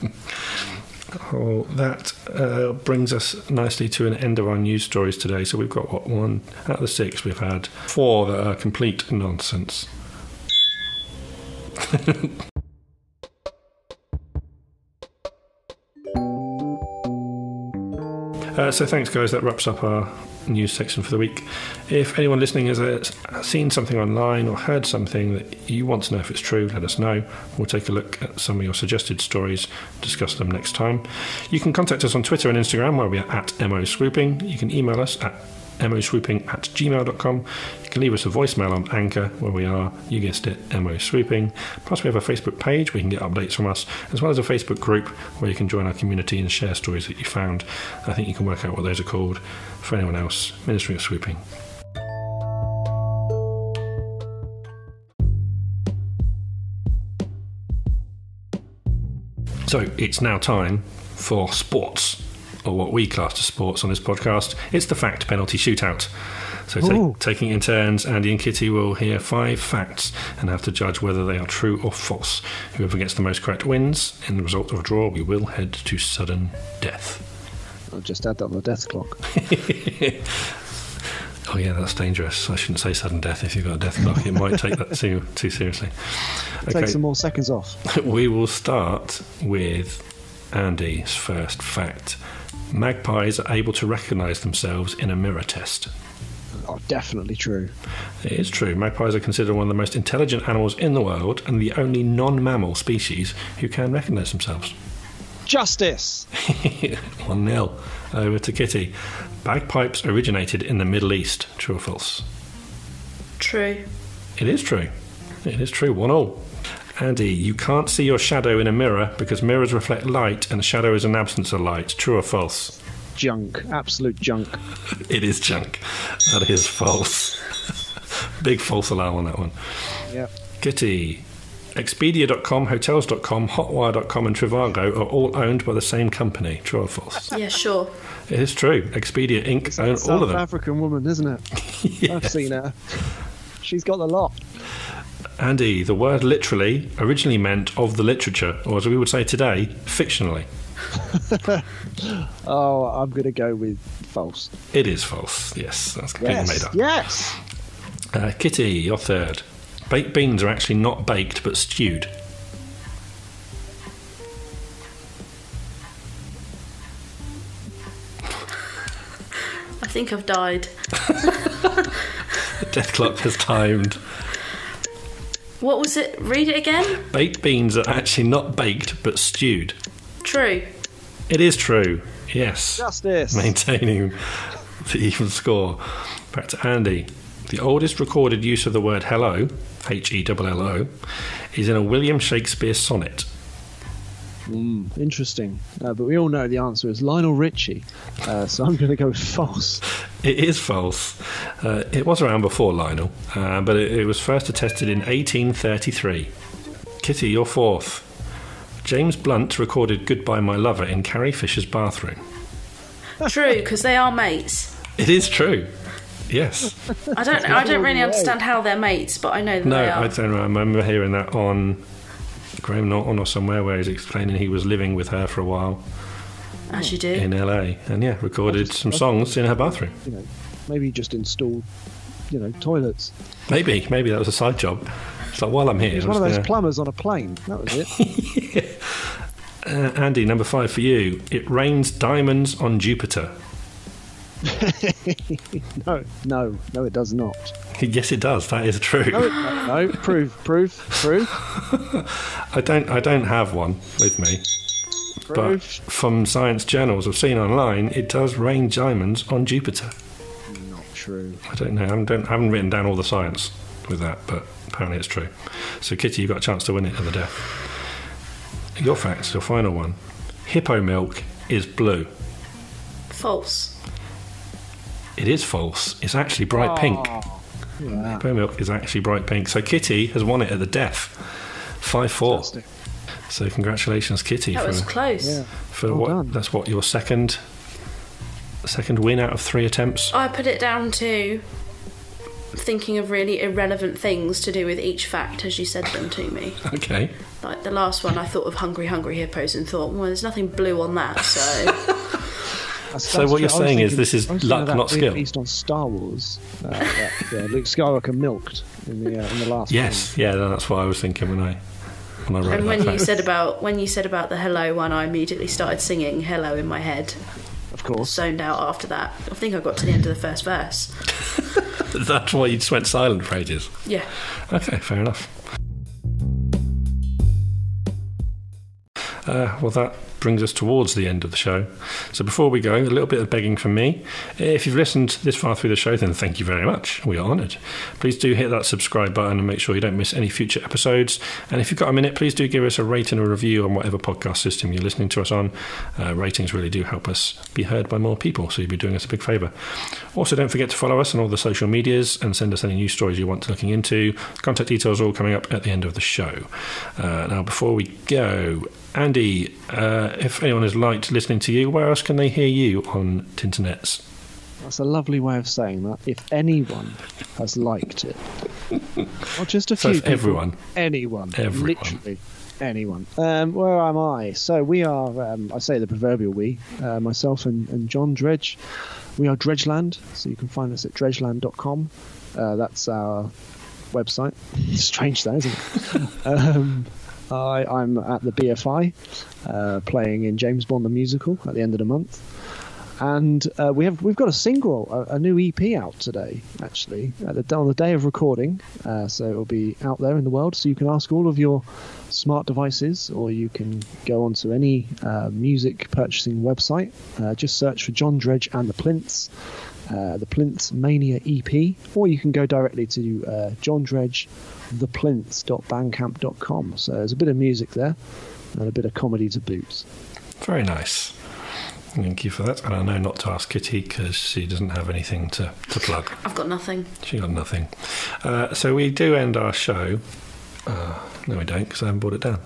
That brings us nicely to an end of our news stories today. So we've got, one out of the 6, we've had 4 that are complete nonsense. So thanks, guys. That wraps up our news section for the week. If anyone listening has seen something online or heard something that you want to know if it's true, let us know. We'll take a look at some of your suggested stories, discuss them next time. You can contact us on Twitter and Instagram, where we are at MOSwooping. You can email us at moswooping@gmail.com. You can leave us a voicemail on Anchor, where we are, you guessed it, MOSwooping. Plus we have a Facebook page where you can get updates from us, as well as a Facebook group where you can join our community and share stories that you found. I think you can work out what those are called. For anyone else, Ministry of Swooping. So it's now time for sports, or what we class as sports on this podcast. It's the fact penalty shootout. So taking it in turns, Andy and Kitty will hear 5 facts and have to judge whether they are true or false. Whoever gets the most correct wins. In the result of a draw, we will head to sudden death. I'll just add that on the death clock. Oh yeah, that's dangerous. I shouldn't say sudden death if you've got a death clock. It might take that too seriously. Take some more seconds off. We will start with Andy's first fact. Magpies are able to recognise themselves in a mirror test. Oh, definitely true. It is true. Magpies are considered one of the most intelligent animals in the world and the only non-mammal species who can recognise themselves. Justice! 1-0. Over to Kitty. Bagpipes originated in the Middle East. True or false? True. It is true. It is true. 1-1. Andy, you can't see your shadow in a mirror because mirrors reflect light and a shadow is an absence of light. True or false? Junk. Absolute junk. It is junk. That is false. Big false alarm on that one. Yep. Kitty. Expedia.com, Hotels.com, Hotwire.com and Trivago are all owned by the same company. True or false? Yeah, sure. It is true. Expedia Inc. own all of them. South African woman, isn't it? Yes. I've seen her. She's got the lot. Andy, the word literally originally meant of the literature, or as we would say today, fictionally. Oh, I'm going to go with false. It is false. Yes, that's completely made up. Yes. Kitty, your third. Baked beans are actually not baked but stewed. I think I've died. The death clock has timed. What was it? Read it again. Baked beans are actually not baked but stewed. True. It is true. Yes. Justice. Maintaining the even score. Back to Andy. The oldest recorded use of the word hello, Hello, is in a William Shakespeare sonnet. Interesting. But we all know the answer is Lionel Richie, so I'm going to go with false. It is false. It was around before Lionel, but it was first attested in 1833. Kitty, your fourth. James Blunt recorded Goodbye My Lover in Carrie Fisher's bathroom. True, because they are mates. It is true. Yes. I don't really understand how they're mates, but I know that they are. I don't know. I remember hearing that on Graham Norton or somewhere where he's explaining he was living with her for a while. As you do. In LA. And recorded some songs in her bathroom. Maybe just installed, toilets. Maybe that was a side job. It's like, while I'm here... He's one of those plumbers on a plane. That was it. Andy, number 5 for you. It rains diamonds on Jupiter. No, it does not. Yes, it does. That is true. No, prove. I don't have one with me. But Prove. from science journals I've seen online, it does rain diamonds on Jupiter. Not true. I don't know. I haven't written down all the science with that, but apparently it's true. So, Kitty, you've got a chance to win it at the death. Your facts, your final one. Hippo milk is blue. False. It is false. It's actually bright pink. Yeah. Hippo milk is actually bright pink. So, Kitty has won it at the death. 5-4. Fantastic. So, congratulations, Kitty. That was close. Yeah. For Well what? done. That's what, your second win out of 3 attempts? I put it down to thinking of really irrelevant things to do with each fact as you said them to me. Okay. Like the last one, I thought of hungry hippos and thought, well, there's nothing blue on that, so... So what you're saying is this is luck, not skill. Based on Star Wars, Luke Skywalker milked in the last. Yes, yeah, that's what I was thinking when I wrote And that when you fact. said about the hello one, I immediately started singing hello in my head. Of course. Zoned out after that. I think I got to the end of the first verse. That's why you just went silent for ages. Yeah. Okay, fair enough. Well, that brings us towards the end of the show. So before we go, a little bit of begging from me. If you've listened this far through the show, then thank you very much. We are honoured. Please do hit that subscribe button and make sure you don't miss any future episodes. And if you've got a minute, please do give us a rate and a review on whatever podcast system you're listening to us on. Ratings really do help us be heard by more people, so you'd be doing us a big favour. Also, don't forget to follow us on all the social medias and send us any news stories you want looking into. Contact details are all coming up at the end of the show. Now, before we go, Andy, if anyone has liked listening to you, where else can they hear you on Tinternets? That's a lovely way of saying that. If anyone has liked it, not just a So few it's people, everyone. Anyone. Literally anyone. Where am I? So we are, I say the proverbial we, myself and John Dredge. We are Dredgeland, so you can find us at dredgeland.com. That's our website. Strange that, isn't it? I'm at the BFI, playing in James Bond the Musical at the end of the month, and we've got a single, a new EP out today, actually, on the day of recording. So it'll be out there in the world, so you can ask all of your smart devices, or you can go onto any music purchasing website. Just search for John Dredge and the Plinths. The Plinths Mania EP, or you can go directly to John Dredge theplinths.bandcamp.com. So there's a bit of music there and a bit of comedy to boot. Very nice. Thank you for that. And I know not to ask Kitty because she doesn't have anything to plug. I've got nothing. She got nothing. So we do end our show. No, we don't, because I haven't brought it down.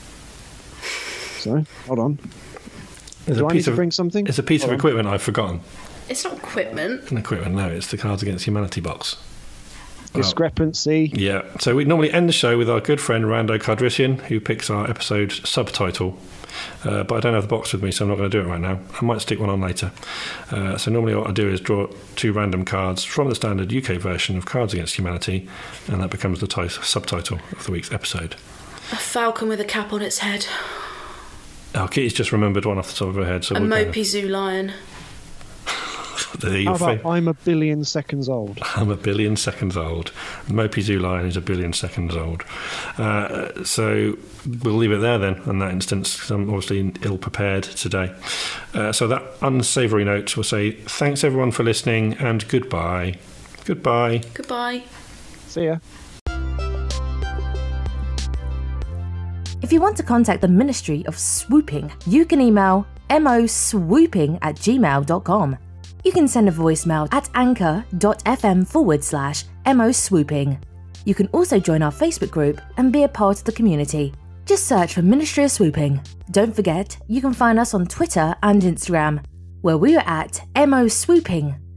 So, hold on. There's Do I need to bring something? It's a piece of equipment I've forgotten. It's not equipment. An equipment, no, it's the Cards Against Humanity box. Discrepancy. Yeah, so we normally end the show with our good friend Rando Kardrisian, who picks our episode subtitle. But I don't have the box with me, so I'm not going to do it right now. I might stick one on later. So normally what I do is draw 2 random cards from the standard UK version of Cards Against Humanity, and that becomes the subtitle of the week's episode. A falcon with a cap on its head. Oh, Kitty's just remembered one off the top of her head. So A we'll mopey zoo lion. How about I'm a billion seconds old? I'm a billion seconds old. Mopey Zoo Lion is a billion seconds old. So we'll leave it there then, in that instance, because I'm obviously ill-prepared today. So that unsavoury note, we'll say thanks everyone for listening, and goodbye. Goodbye. Goodbye. See ya. If you want to contact the Ministry of Swooping, you can email moswooping@gmail.com. You can send a voicemail at anchor.fm/moswooping. You can also join our Facebook group and be a part of the community. Just search for Ministry of Swooping. Don't forget, you can find us on Twitter and Instagram, where we are at moswooping.